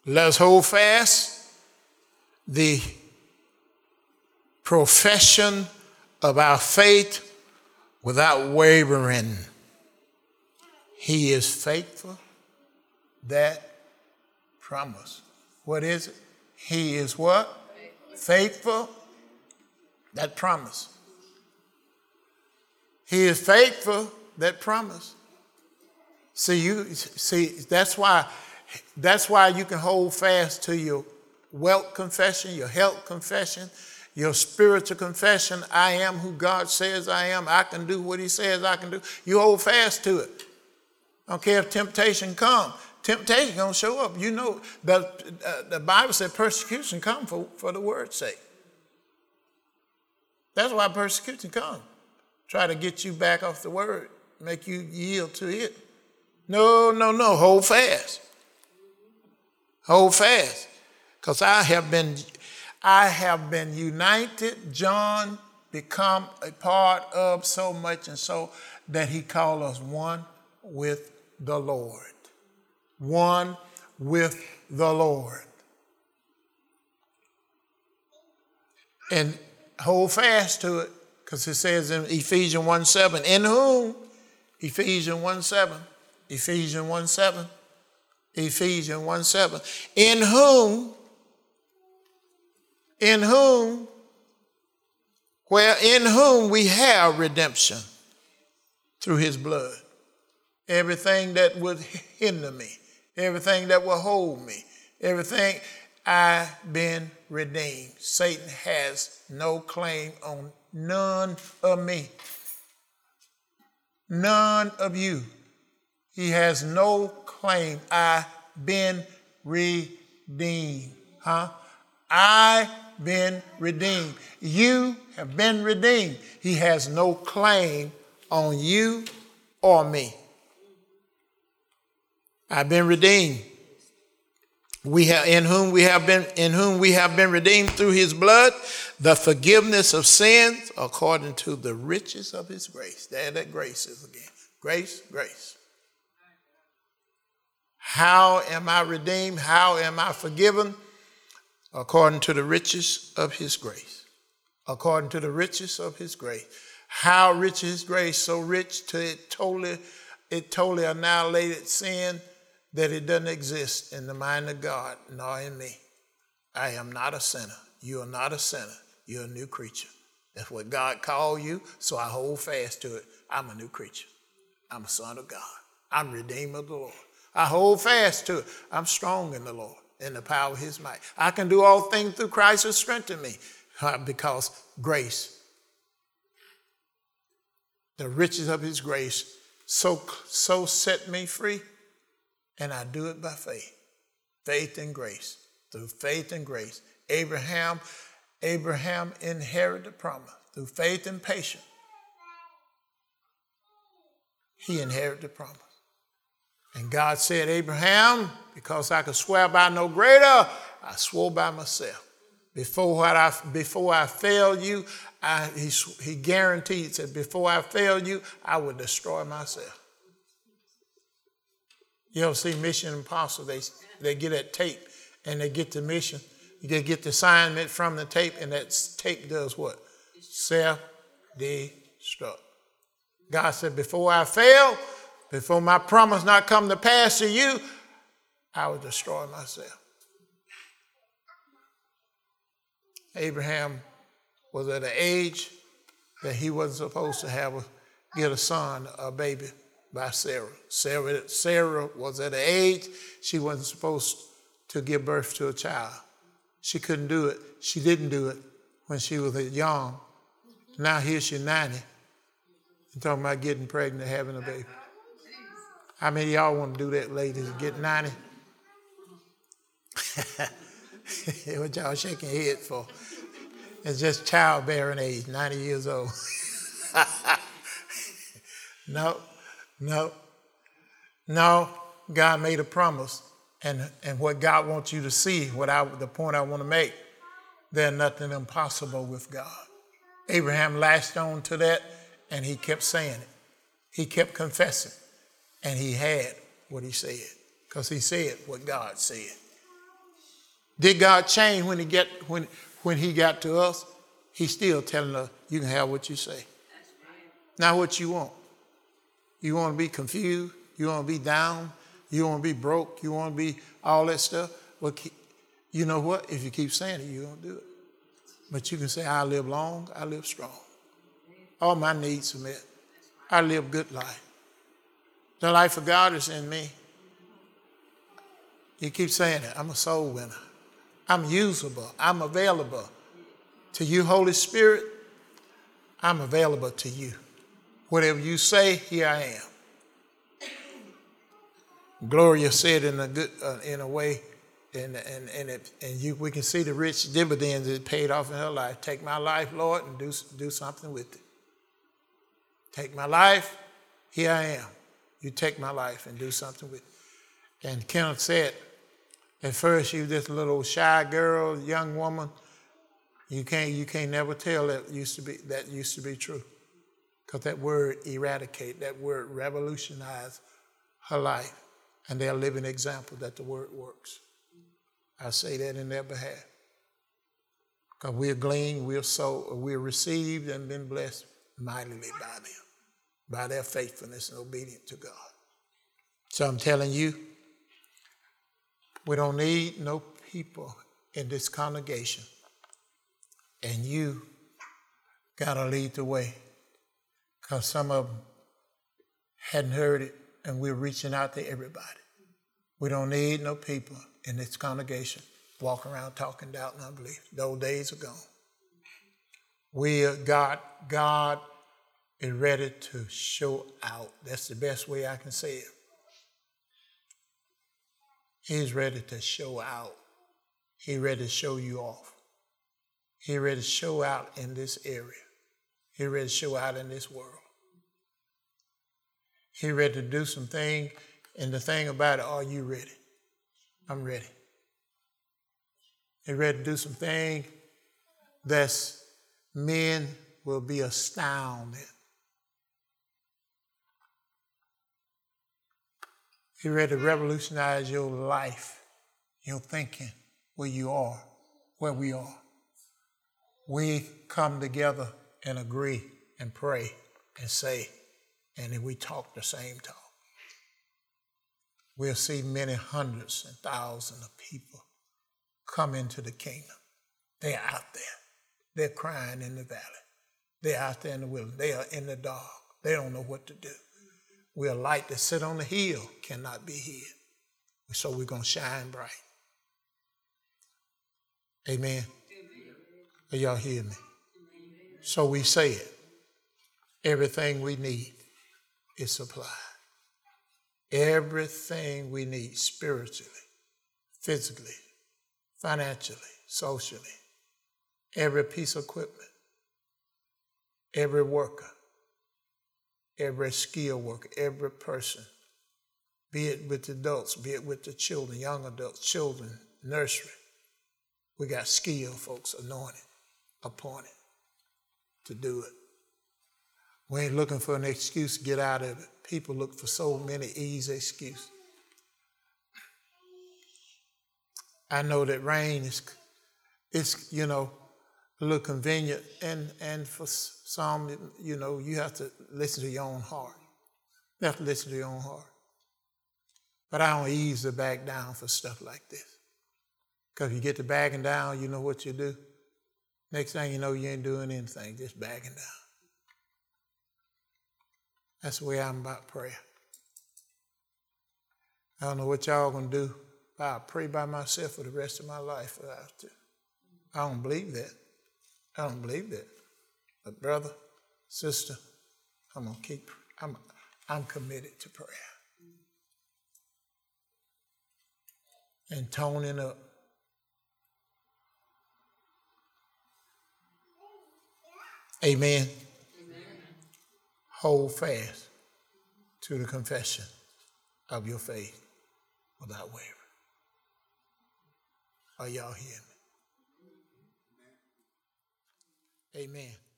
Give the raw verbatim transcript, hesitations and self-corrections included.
Let us hold fast the profession of our faith without wavering. He is faithful that promise. What is it? He is what? Faithful that promise. He is faithful that promise. See, you see, that's why that's why you can hold fast to your wealth confession, your health confession, your spiritual confession. I am who God says I am. I can do what he says I can do. You hold fast to it. I don't care if temptation comes. Temptation gonna show up. You know, the, uh, the Bible said persecution come for, for the word's sake. That's why persecution comes. Try to get you back off the word, make you yield to it. No, no, no, hold fast. Hold fast. Because I have been, I have been united, John, become a part of so much and so that he called us one with the Lord. One with the Lord. And hold fast to it, because it says in Ephesians one seven, in whom, Ephesians one seven, Ephesians one seven, Ephesians one seven, in whom, in whom, where in whom we have redemption through his blood. Everything that would hinder me, everything that will hold me, everything, I've been redeemed. Satan has no claim on none of me. None of you. He has no claim. I've been redeemed. Huh? I've been redeemed. You have been redeemed. He has no claim on you or me. I've been redeemed. We have in whom we have been in whom we have been redeemed through his blood, the forgiveness of sins according to the riches of his grace. There that grace is again. Grace, grace. How am I redeemed? How am I forgiven? According to the riches of his grace. According to the riches of his grace. How rich is his grace? So rich to it totally, it totally annihilated sin, that it doesn't exist in the mind of God, nor in me. I am not a sinner. You are not a sinner. You're a new creature. That's what God called you, so I hold fast to it. I'm a new creature. I'm a son of God. I'm redeemed of the Lord. I hold fast to it. I'm strong in the Lord, in the power of his might. I can do all things through Christ who strengthens me, because grace, the riches of his grace, so, so set me free. And I do it by faith, faith and grace, through faith and grace. Abraham, Abraham inherited the promise through faith and patience. He inherited the promise. And God said, Abraham, because I could swear by no greater, I swore by myself. Before what I before I fail you, I, he, he guaranteed, said, before I fail you, I would destroy myself. You ever see Mission Impossible? They, they get that tape and they get the mission. They get the assignment from the tape, and that tape does what? Self-destruct. God said, before I fail, before my promise not come to pass to you, I will destroy myself. Abraham was at an age that he wasn't supposed to have a, get a son, a baby, by Sarah. Sarah. Sarah was at an age she wasn't supposed to give birth to a child. She couldn't do it. She didn't do it when she was young. Now here she's ninety. You're talking about getting pregnant and having a baby. How many of y'all want to do that, ladies, get ninety? What y'all shaking your head for? It's just childbearing age, ninety years old. No. No, no, God made a promise, and, and what God wants you to see, what I, the point I want to make, there's nothing impossible with God. Abraham latched on to that, and he kept saying it. He kept confessing, and he had what he said, because he said what God said. Did God change when he get when when he got to us? He's still telling us, you can have what you say. Not what you want. You want to be confused. You want to be down. You want to be broke. You want to be all that stuff. Well, you know what? If you keep saying it, you're going to do it. But you can say, I live long. I live strong. All my needs are met. I live good life. The life of God is in me. You keep saying it. I'm a soul winner. I'm usable. I'm available to you, Holy Spirit. I'm available to you. Whatever you say, here I am. Gloria said in a good, uh, in a way, and and and, it, and you, we can see the rich dividends it paid off in her life. Take my life, Lord, and do do something with it. Take my life, here I am. You take my life and do something with it. And Kenneth said, at first she was just a little shy girl, young woman. You can't you can't never tell that used to be that used to be true. Because that word eradicate, that word revolutionize her life. And they're a living example that the word works. I say that in their behalf. Because we're gleaned, we're so, we're received and been blessed mightily by them, by their faithfulness and obedience to God. So I'm telling you, we don't need no people in this congregation. And you got to lead the way. Because some of them hadn't heard it, and we're reaching out to everybody. We don't need no people in this congregation walking around talking doubt and unbelief. Those days are gone. We are God, God is ready to show out. That's the best way I can say it. He's ready to show out. He's ready to show you off. He's ready to show out in this area. He's ready to show out in this world. He's ready to do some things, and the thing about it, are you ready? I'm ready. He's ready to do some things that men will be astounded. He's ready to revolutionize your life, your thinking, where you are, where we are. We come together and agree and pray and say, and if we talk the same talk, we'll see many hundreds and thousands of people come into the kingdom. They're out there. They're crying in the valley. They're out there in the wilderness. They are in the dark. They don't know what to do. We're a light that sit on the hill, cannot be hid. So we're going to shine bright. Amen. Are y'all hear me? So we say it. Everything we need is supplied. Everything we need spiritually, physically, financially, socially, every piece of equipment, every worker, every skilled worker, every person, be it with adults, be it with the children, young adults, children, nursery. We got skilled folks anointed, appointed to do it. We ain't looking for an excuse to get out of it. People look for so many easy excuses. I know that rain is, it's, you know, a little convenient, and, and for some, you know, you have to listen to your own heart. You have to listen to your own heart. But I don't easily back down for stuff like this. Because if you get to backing down, you know what you do? Next thing you know, you ain't doing anything, just backing down. That's the way I'm about prayer. I don't know what y'all going to do, but I'll pray by myself for the rest of my life if I have to. I don't believe that. I don't believe that. But brother, sister, I'm going to keep, I'm, I'm committed to prayer. And toning up. Amen. Hold fast to the confession of your faith without wavering. Are y'all hearing me? Amen.